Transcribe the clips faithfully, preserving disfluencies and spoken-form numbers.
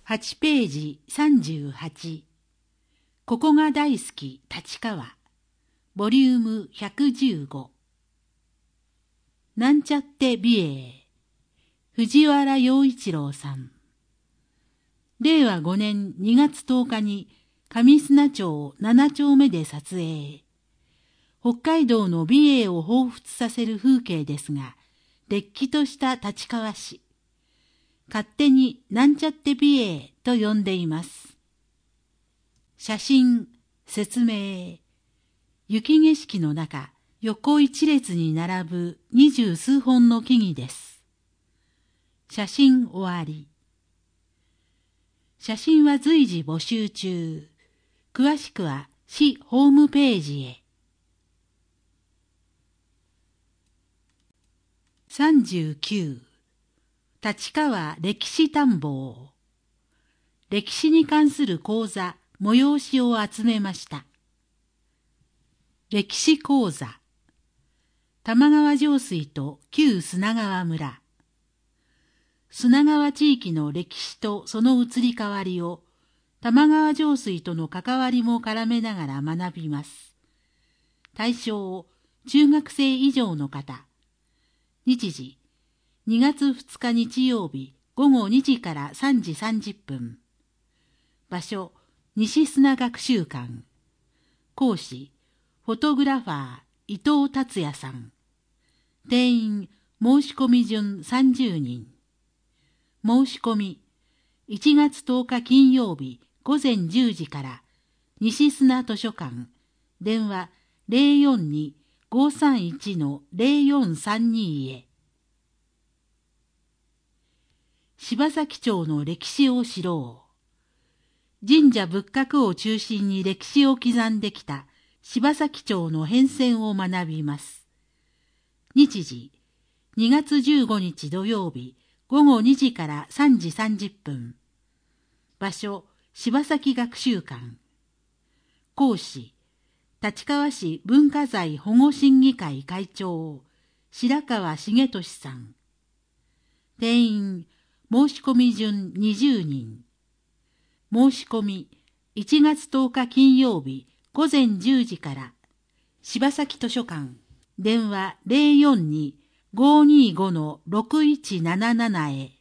はちページさんじゅうはち。ここが大好き立川。ボリュームひゃくじゅうご。なんちゃって美瑛。藤原洋一郎さん。れいわごねんにがつとおかに上砂町ななちょうめで撮影。北海道の美瑛を彷彿させる風景ですが、れっきとした立川市。勝手になんちゃって美瑛と呼んでいます。写真、説明。雪景色の中、横一列に並ぶ二十数本の木々です。写真終わり。写真は随時募集中。詳しくは市ホームページへ。さんじゅうきゅう。立川歴史探訪。歴史に関する講座、催しを集めました。歴史講座。玉川上水と旧砂川村。砂川地域の歴史とその移り変わりを、玉川上水との関わりも絡めながら学びます。対象、中学生以上の方。日時、にがつふつか日曜日ごごにじからさんじさんじゅっぷん。場所、西砂学習館。講師、フォトグラファー、伊藤達也さん。定員、申し込み順さんじゅうにん。申し込み、いちがつとおか金曜日ごぜんじゅうじから西砂図書館、電話 ゼロよんに ごさんいち のゼロよんさんに へ。柴崎町の歴史を知ろう。神社仏閣を中心に歴史を刻んできた柴崎町の変遷を学びます。日時、にがつじゅうごにち土曜日ごごにじからさんじさんじゅっぷん。場所、柴崎学習館。講師、立川市文化財保護審議会会長、白川重俊さん。定員、申し込み順にじゅうにん。申し込み、いちがつとおか金曜日ごぜんじゅうじから、柴崎図書館、電話 ゼロよんに ごにご のろくいちなななな へ。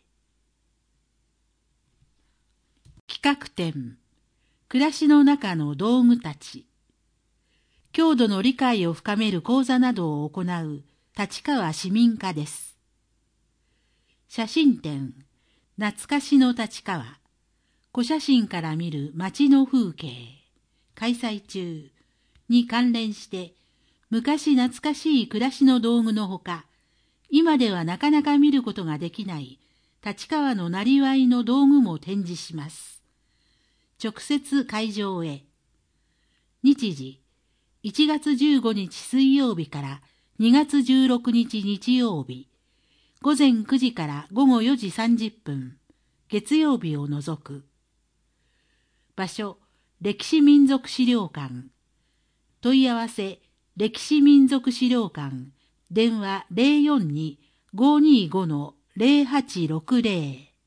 企画展、暮らしの中の道具たち。郷土の理解を深める講座などを行う立川市民課です。写真展、懐かしの立川。古写真から見る街の風景。開催中に関連して、昔懐かしい暮らしの道具のほか、今ではなかなか見ることができない立川のなりわいの道具も展示します。直接会場へ。日時、いちがつじゅうごにち水曜日からにがつじゅうろくにち日曜日、ごぜんくじからごごよじさんじゅっぷん、月曜日を除く。場所、歴史民族資料館。問い合わせ、歴史民族資料館、電話 ゼロよんに ごにご のゼロはちろくゼロ。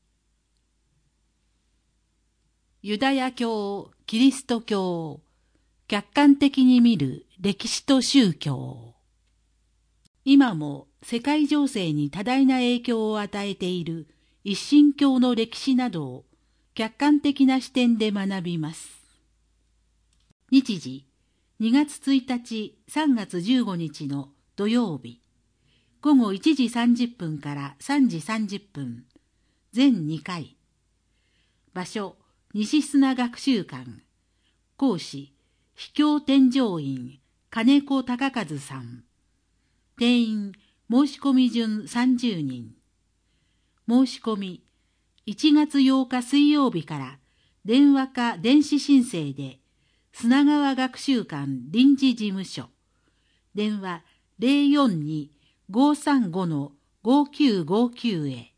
ユダヤ教、キリスト教、客観的に見る歴史と宗教。今も世界情勢に多大な影響を与えている一神教の歴史などを客観的な視点で学びます。日時、にがつついたち、さんがつじゅうごにちの土曜日、ごごいちじさんじゅっぷんからさんじさんじゅっぷん、全にかい。場所、西砂学習館。講師、秘境天上院、金子隆和さん。定員、申し込み順さんじゅうにん。申し込み、いちがつようか水曜日から電話か電子申請で、砂川学習館臨時事務所、電話 ゼロよんに ごさんご のごきゅうごきゅう へ。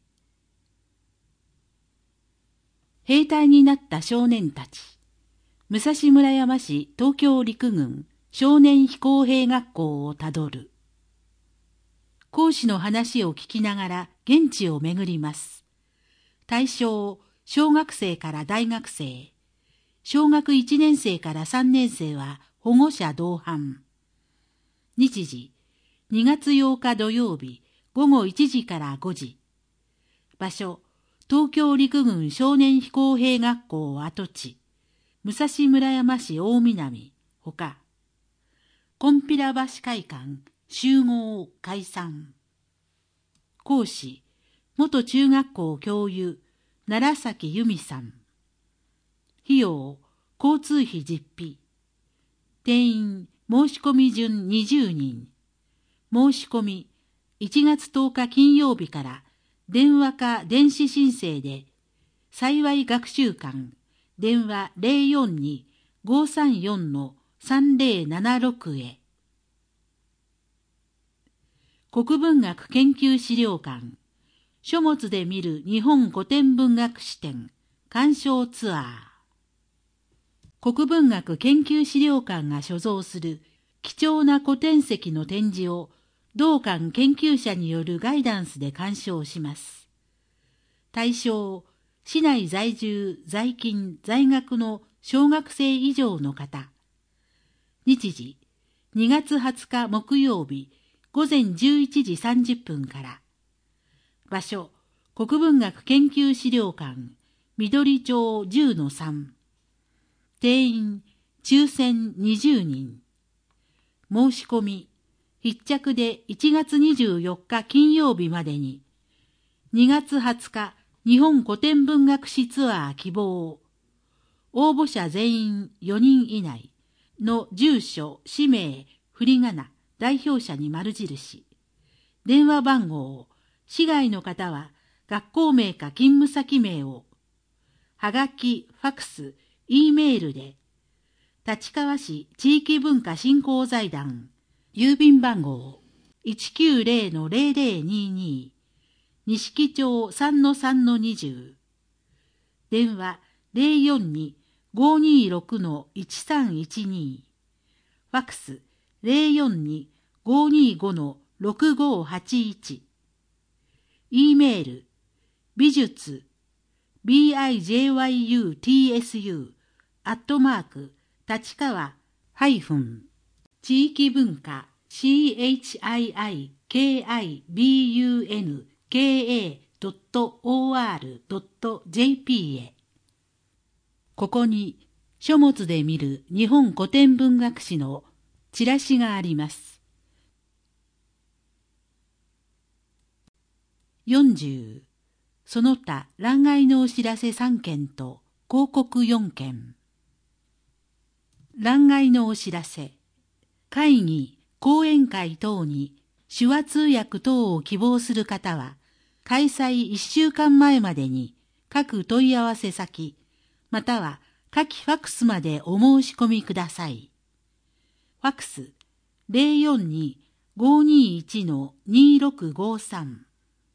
兵隊になった少年たち。武蔵村山市東京陸軍少年飛行兵学校をたどる。講師の話を聞きながら現地を巡ります。対象、 小学生から大学生、小学いちねん生からさんねん生は保護者同伴。日時、にがつようか土曜日、ごごいちじからごじ。場所、東京陸軍少年飛行兵学校跡地、武蔵村山市大南、ほか。金毘羅橋会館、集合解散。講師、元中学校教諭、楢崎由美さん。費用、交通費実費。定員、申し込み順にじゅうにん。申し込み、いちがつとおか金曜日から電話か電子申請で、幸い学習館、電話 ゼロよんに ごさんよん さんぜろななろく へ。国文学研究資料館、書物で見る日本古典文学史展、鑑賞ツアー。国文学研究資料館が所蔵する貴重な古典籍の展示を同館研究者によるガイダンスで鑑賞します。対象、市内在住、在勤、在学の小学生以上の方。日時、にがつはつか木曜日、ごぜんじゅういちじさんじゅっぷんから。場所、国文学研究資料館、緑町 じゅうのさん。定員、抽選にじゅうにん。申し込み、必着でいちがつにじゅうよっか金曜日までに、にがつはつか日本古典文学史ツアー希望、応募者全員よにん以内の住所、氏名、振り仮名、代表者に丸印。電話番号、市外の方は学校名か勤務先名を、はがき、ファクス、E メールで、立川市地域文化振興財団、郵便番号 いちきゅうぜろのぜろぜろにに、錦町 さんのさんのにじゅう、電話 ゼロよんに ごにろくのいちさんいちに、ファクス ゼロよんに ごにごのろくごはちいち、E メール、美術、ビジュアットマーク、立川、ハイフン、地域文化、チッキブンカ ドット オーアール ドット ジェーピー へ。ここに書物で見る日本古典文学史のチラシがあります。よんじゅう、その他欄外のお知らせさんけんと広告よんけん。欄外のお知らせ。会議、講演会等に手話通訳等を希望する方は、開催いっしゅうかんまえまでに各問い合わせ先、または下記ファクスまでお申し込みください。ファクス ゼロよんに ごにいちのにろくごさん。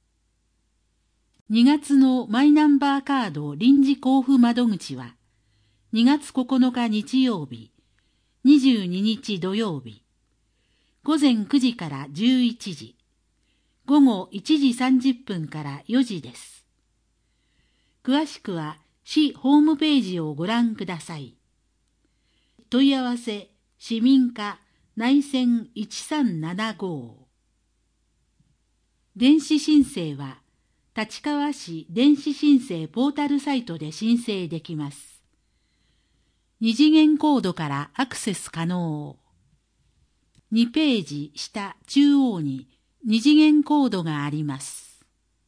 にがつのマイナンバーカード臨時交付窓口は、にがつここのか日曜日、にじゅうににち土曜日、ごぜんくじからじゅういちじ、ごごいちじさんじゅっぷんからよじです。詳しくは市ホームページをご覧ください。問い合わせ、市民課内線いちさんななご。電子申請は、立川市電子申請ポータルサイトで申請できます。二次元コードからアクセス可能。にページ下中央に二次元コードがあります。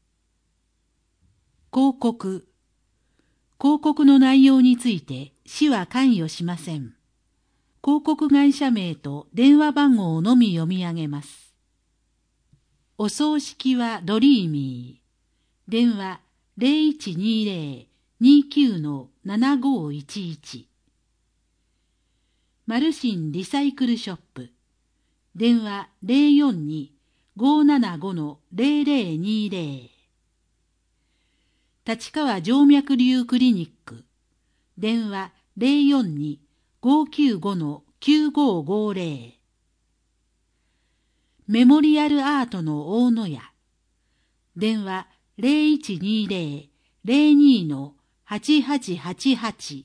広告。広告の内容について市は関与しません。広告会社名と電話番号のみ読み上げます。お葬式はドリーミー。電話 ゼロいちにゼロ にきゅうのななごいちいち。マルシンリサイクルショップ。電話 ゼロよんに ごななごのゼロゼロにゼロ。立川静脈瘤クリニック。電話 ゼロよんに ごきゅうごのきゅうごごゼロ。メモリアルアートの大野屋。電話 ゼロいちにゼロ ゼロにのはちはちはちはち。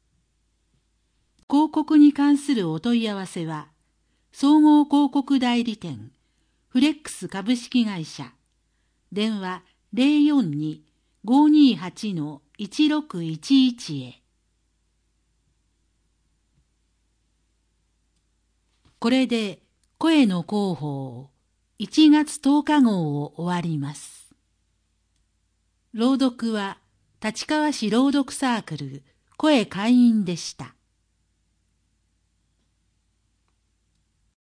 広告に関するお問い合わせは、総合広告代理店、フレックス株式会社、電話 ゼロよんに ごーにーはち いちろくいちいち へ。これで声の広報いちがつとおか号を終わります。朗読は立川市朗読サークル声会員でした。